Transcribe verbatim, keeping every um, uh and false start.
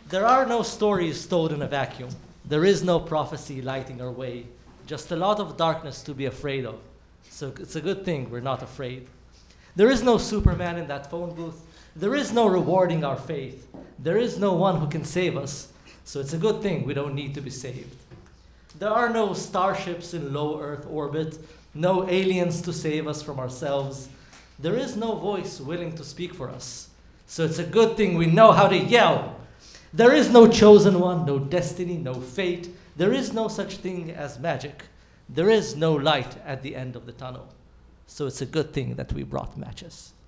There are no stories told in a vacuum. There is no prophecy lighting our way. Just a lot of darkness to be afraid of. So it's a good thing we're not afraid. There is no Superman in that phone booth. There is no rewarding our faith. There is no one who can save us. So it's a good thing we don't need to be saved. There are no starships in low Earth orbit, no aliens to save us from ourselves. There is no voice willing to speak for us. So it's a good thing we know how to yell. There is no chosen one, no destiny, no fate. There is no such thing as magic. There is no light at the end of the tunnel. So it's a good thing that we brought matches.